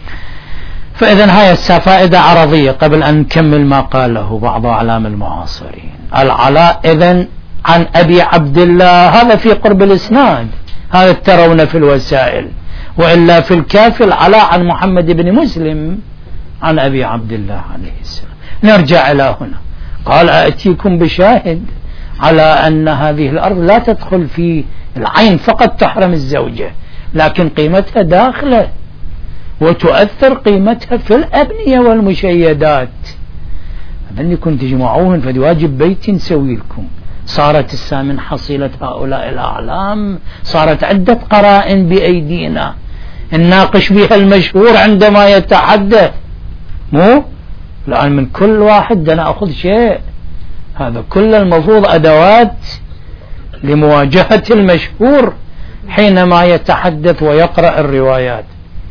Speaker 1: فإذن هاي فائدة عرضية قبل أن نكمل ما قاله بعض أعلام المعاصرين. العلاء إذن عن أبي عبد الله، هذا في قرب الإسناد، هذا ترون في الوسائل، وإلا في الكافي العلاء عن محمد بن مسلم عن أبي عبد الله عليه السلام. نرجع إلى هنا، قال أأتيكم بشاهد على أن هذه الأرض لا تدخل في العين فقط تحرم الزوجة، لكن قيمتها داخلة وتؤثر قيمتها في الأبنية والمشيدات. أظنكم تجمعوهن فواجب بيت نسوي لكم. صارت السامن حصيلة هؤلاء الأعلام، صارت عدة قرائن بأيدينا نناقش بها المشهور عندما يتحدث، مو الآن من كل واحد نأخذ شيء، هذا كل المفروض أدوات لمواجهة المشهور حينما يتحدث ويقرأ الروايات.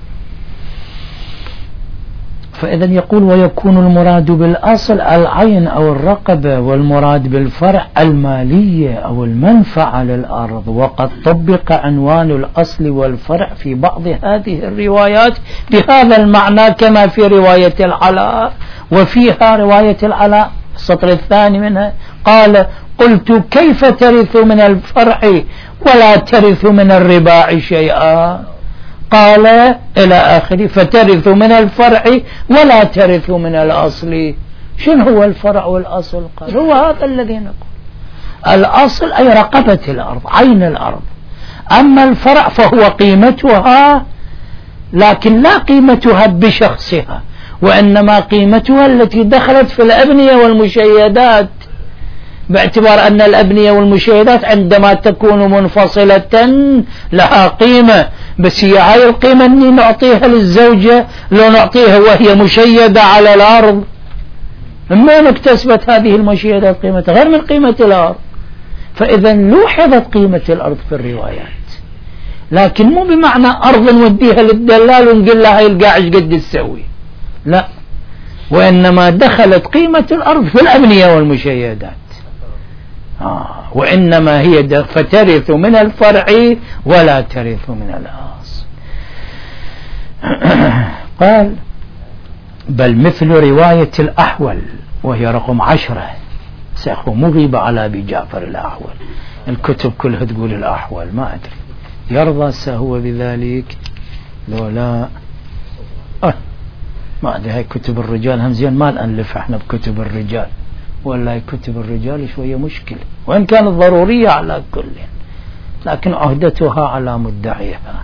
Speaker 1: فإذا يقول ويكون المراد بالأصل العين أو الرقبة، والمراد بالفرع المالية أو المنفعة للأرض. وقد طبق عنوان الأصل والفرع في بعض هذه الروايات بهذا المعنى كما في رواية العلاء. وفيها رواية العلاء السطر الثاني منها قال قلت كيف ترث من الفرع ولا ترث من الرباع شيئا؟ قال إلى آخره فترث من الفرع ولا ترث من الأصل. شنو هو الفرع والأصل؟ قال هو هذا الذي نقول، الأصل أي رقبة الأرض، عين الأرض، أما الفرع فهو قيمتها، لكن لا قيمتها بشخصها، وإنما قيمتها التي دخلت في الأبنية والمشيدات. باعتبار أن الأبنية والمشيدات عندما تكون منفصلة لها قيمة، بس هي هاي القيمة اللي نعطيها للزوجة لو نعطيها وهي مشيدة على الأرض، من اكتسبت هذه المشيدات قيمتها غير من قيمة الأرض. فإذا لوحظت قيمة الأرض في الروايات، لكن مو بمعنى أرض نوديها للدلال ونقول لها يلقى ايش قد تسوي، لا، وإنما دخلت قيمة الأرض في الأبنية والمشيدات، وإنما هي فترث من الفرع ولا ترث من الأصل. قال بل مثل رواية الأحول وهي رقم 10، سأخو مغيبة على أبي جعفر الأحول، الكتب كلها تقول الأحول، ما أدري يرضى سهو بذلك لو لا، ما أدري. هاي كتب الرجال هم زين ما نألف احنا بكتب الرجال، ولا كتب الرجال شوية مشكلة، وإن كانت ضرورية على كل، لكن عهدتها على مدعيها.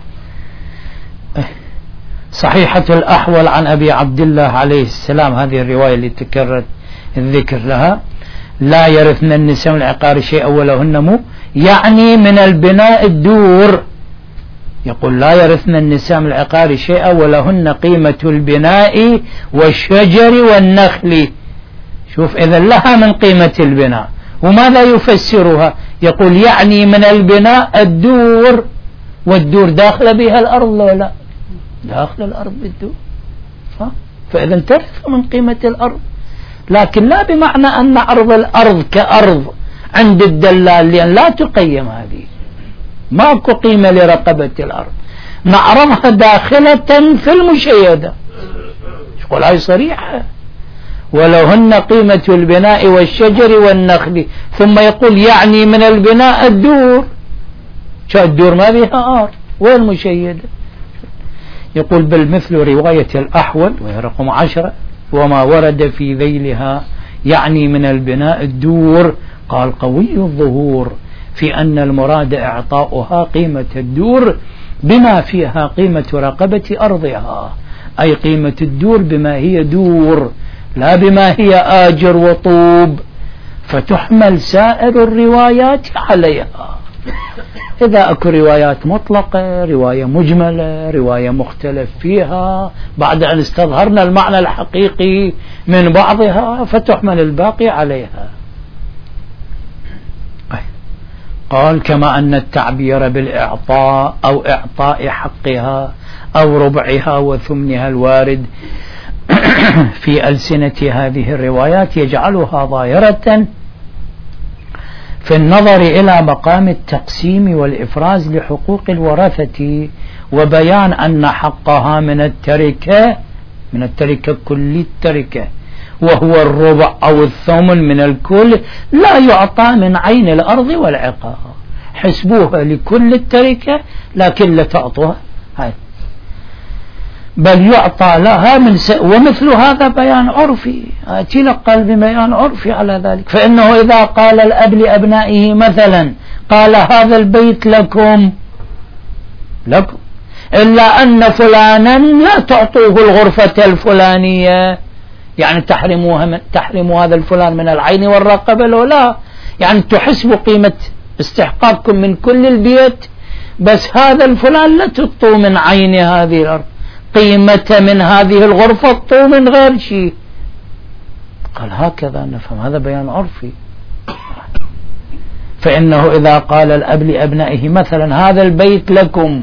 Speaker 1: صحيحة الأحول عن أبي عبد الله عليه السلام، هذه الرواية اللي تكررت الذكر لها، لا يرثن النساء من العقار شيئا ولهن مو، يعني من البناء الدور، يقول لا يرثن النساء من العقار شيئا ولهن قيمة البناء والشجر والنخل. شوف إذا لها من قيمة البناء، وماذا يفسرها؟ يقول يعني من البناء الدور، والدور داخل بها الأرض لو لا داخل الأرض بالدور، فإذا ترث من قيمة الأرض، لكن لا بمعنى أن عرض الأرض كأرض عند الدلال، لأن لا تقيم هذه، ماكو قيمة لرقبة الأرض، نعرضها داخلة في المشيدة. يقول هاي صريحة، ولهن قيمة البناء والشجر والنخل، ثم يقول يعني من البناء الدور، شو الدور ما بها أرض والمشيدة. يقول بل مثل رواية الأحول وهي رقم 10 وما ورد في ذيلها، يعني من البناء الدور، قال قوي الظهور في أن المراد إعطاؤها قيمة الدور بما فيها قيمة رقبة أرضها، أي قيمة الدور بما هي دور لا بما هي آجر وطوب، فتحمل سائر الروايات عليها. إذا أكو روايات مطلقة، رواية مجملة، رواية مختلف فيها، بعد أن استظهرنا المعنى الحقيقي من بعضها فتحمل الباقي عليها. قال كما أن التعبير بالإعطاء أو إعطاء حقها أو ربعها وثمنها الوارد في ألسنة هذه الروايات يجعلها ظاهرة في النظر إلى مقام التقسيم والإفراز لحقوق الورثة، وبيان أن حقها من التركة كل التركة وهو الربع أو الثمن من الكل لا يعطى من عين الأرض والعقار، حسبوها لكل التركة لكن لا تعطوها هاي، بل يعطى لها من ومثل هذا بيان عرفي، تلقى ببيان عرفي على ذلك. فإنه إذا قال الأب لأبنائه مثلا قال هذا البيت لكم إلا أن فلانا لا تعطوه الغرفة الفلانية، يعني تحرموا هذا الفلان من العين والرقبة لو لا، يعني تحسب قيمة استحقاقكم من كل البيت، بس هذا الفلان لا تعطوا من عين هذه الأرض، قيمة من هذه الغرفة تعطوا من غير شيء. قال هكذا نفهم، هذا بيان عرفي. فإنه إذا قال الأب لأبنائه مثلا هذا البيت لكم،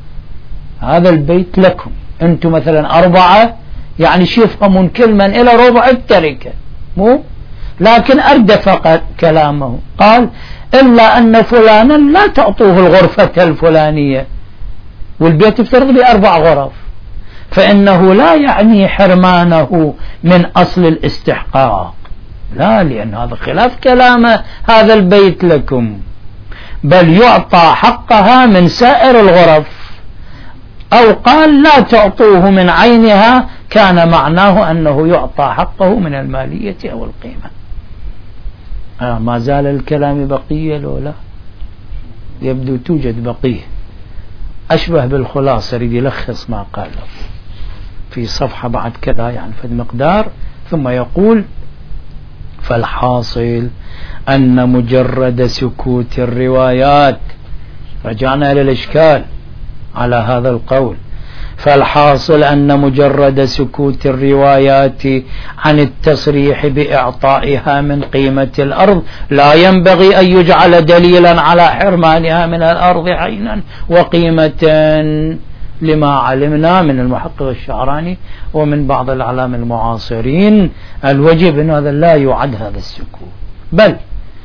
Speaker 1: أنتم مثلا 4، يعني يفهمون كل من إلى ربع التركة، مو لكن أردف كلامه، قال إلا أن فلانا لا تعطوه الغرفة الفلانية، والبيت يفترض ب4 غرف، فإنه لا يعني حرمانه من أصل الاستحقاق، لا، لأن هذا خلاف كلامه هذا البيت لكم، بل يعطى حقها من سائر الغرف، أو قال لا تعطوه من عينها، كان معناه أنه يعطى حقه من المالية أو القيمة. ما زال الكلام بقية لو لا؟ يبدو توجد بقية، أشبه بالخلاصة، يريد يلخص ما قاله في صفحة بعد كذا يعني في المقدار، ثم يقول فالحاصل أن مجرد سكوت الروايات، رجعنا إلى الإشكال على هذا القول، فالحاصل أن مجرد سكوت الروايات عن التصريح بإعطائها من قيمة الأرض لا ينبغي أن يجعل دليلا على حرمانها من الأرض عينا وقيمة، لما علمنا من المحقق الشعراني ومن بعض الأعلام المعاصرين الوجب أن هذا لا يعد هذا السكوت، بل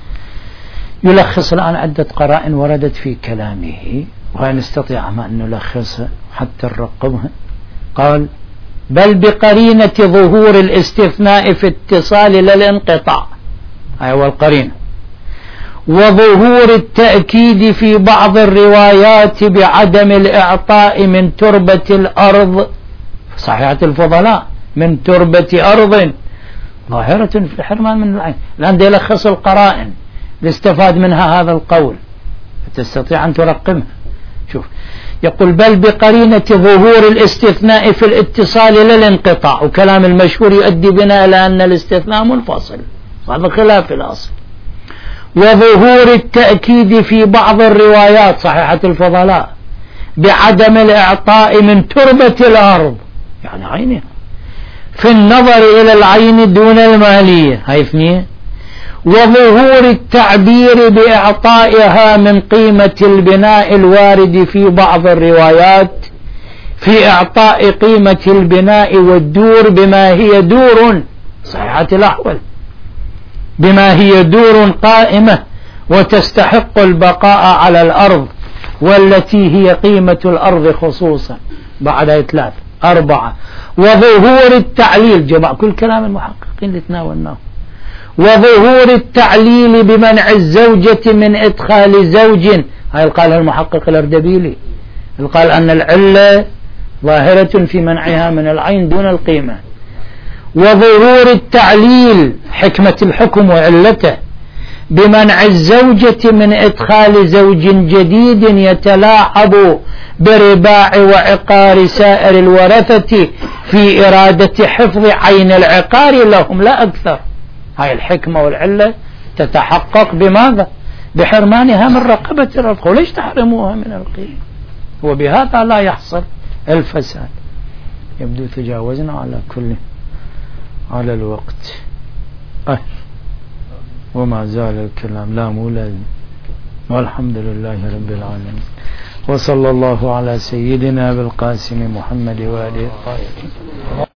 Speaker 1: يلخص الآن عدة قرائن وردت في كلامه وهي نستطيع أن نلخصها حتى نرقمها. قال: بل بقرينة ظهور الاستثناء في اتصال للانقطاع، هاي هو القرينة، وظهور التأكيد في بعض الروايات بعدم الإعطاء من تربة الأرض، صحيحة الفضلاء، من تربة أرض ظاهرة في الحرمان من العين. الآن دي يلخص القرائن لاستفاد منها هذا القول، تستطيع أن ترقمها. شوف، يقول: بل بقرينة ظهور الاستثناء في الاتصال للانقطاع، وكلام المشهور يؤدي بنا إلى أن الاستثناء منفصل، هذا خلاف الأصل، وظهور التأكيد في بعض الروايات صحيحة الفضلاء بعدم الإعطاء من تربة الأرض، يعني عينها، في النظر إلى العين دون المالية، هاي اثنين، وظهور التعبير بإعطائها من قيمة البناء الوارد في بعض الروايات في إعطاء قيمة البناء والدور بما هي دور صحيحة الأحوال، بما هي دور قائمة وتستحق البقاء على الأرض، والتي هي قيمة الأرض خصوصا، بعد 3 4، وظهور التعليل، جمع كل كلام المحققين اللي تناولناه، وظهور التعليل بمنع الزوجة من إدخال زوج، هاي قالها المحقق الأردبيلي، قال أن العلة ظاهرة في منعها من العين دون القيمة، وظهور التعليل حكمة الحكم وعلته بمنع الزوجة من إدخال زوج جديد يتلاعب برباع وعقار سائر الورثة في إرادة حفظ عين العقار لهم لا أكثر. هاي الحكمة والعلة تتحقق بماذا؟ بحرمانها من رقبة الأرض، وليش تحرموها من القيمة؟ وبهذا لا يحصل الفساد. يبدو تجاوزنا على الوقت، وما زال الكلام لا مولد، والحمد لله رب العالمين، وصلى الله على سيدنا بالقاسم محمد وآله الطاهرين.